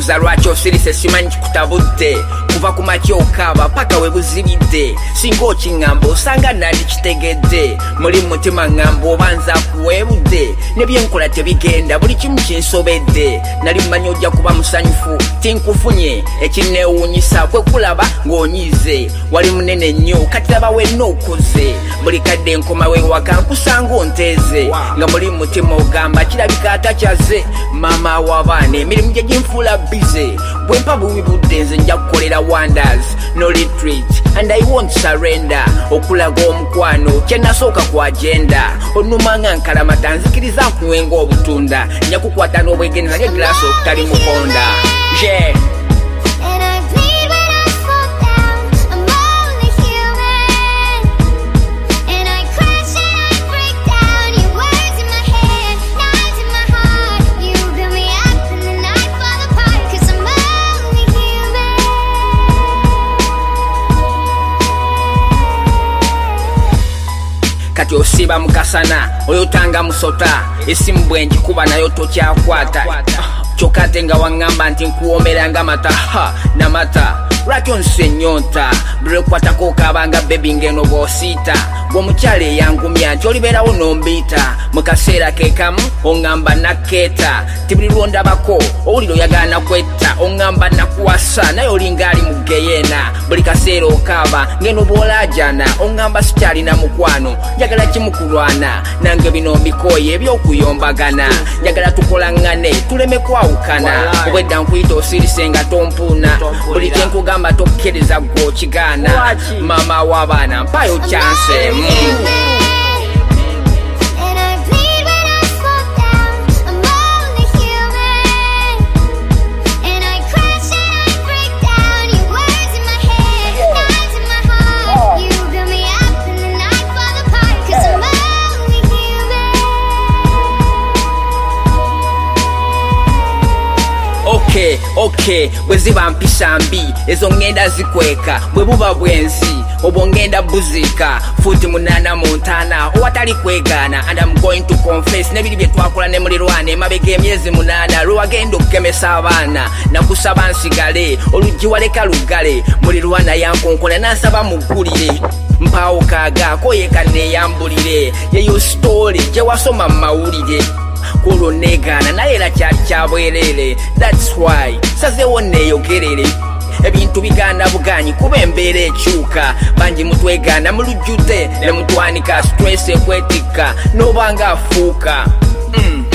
mbuuza lwaki osirise simanyi kikutabudde kuva ku makya okaaba paka we buzibidde singa okiŋŋamba osanga nandi kitegedde muli mu mutima ŋŋamba oba nze akuweebudde ne byenkola tebigenda buli kimu kinsobedde nali mmanyi ojja kuba musanyufu tinkufunye ekinneewuunyisa kwe kulaba ng'onyize wali munene nnyo kati laba wenna okoze buli kadde enkoma we waka nkusanga onteeze nga muli mu mutima ogamba kirabika atakyaze maama w'abaana emirimu gye ginfuula bize bwe mpa bubi budde nze nja kukolera wonders no retreat and I won't surrender okulaga omukwano kye nasooka ku agenda onnumanga nkalamata nzikiriza nkuwenga obutunda nja kukwata n'obwegeneza ng'egiraasi okutali mukonda yeah. Kati osiba mukasana oyotanga musota esimu bwe njikuba nayo tokyakwata kyokka ate nga waŋŋamba nti nkuwomeranga mata namata lwaki onse ennyonta buli lwekwatako okaabanga bebi ngeno bw'osiita bw'omukyala eyangumya nti olibeerawo n'ombiita mu kaseera keekamu oŋŋamba nakkeeta ti buli lwondabako owulira oyagala nakwetta oŋŋamba nakuwasa naye olinga ali mu geyeena buli kaseera okaaba ngeno bw'olaajana oŋŋamba sikyalina mukwano njagala kimukulwana nange bino mbikooye ebyokuyombagana njagala tukolaŋŋane tuleme kwawukana obwedda nkuyita osirise nga tompuuna buli kyenkugamba tokkiriza gwe okigaana maama w'abaana mpayo kyanse Okay, bwe ziba mpisa mbi ezo ŋŋenda zikweka bwe buba bwensi obwo ŋŋenda buzika futi munana mu ntaana owatali kwegaana and I'm going to confess n'ebiri bye twakola ne mulirwana emabega emyezi 8 lwe wagenda okukemesa abaana nakusaba nsigale oluggi waleka lugale mulirwana yankonkola nansaba muggulire mpaawo kaagaako yekanneeyambulire yeyo story gye wasoma mu mawulire kulo negana naye era kyali kyabwerere that's why sazeewo neeyogerere ebintu bigaana buganyi kuba embeera ekyuka bangi mutwegaana mulujjute ne mutwanika stress ekwetikka n'obanga afuuka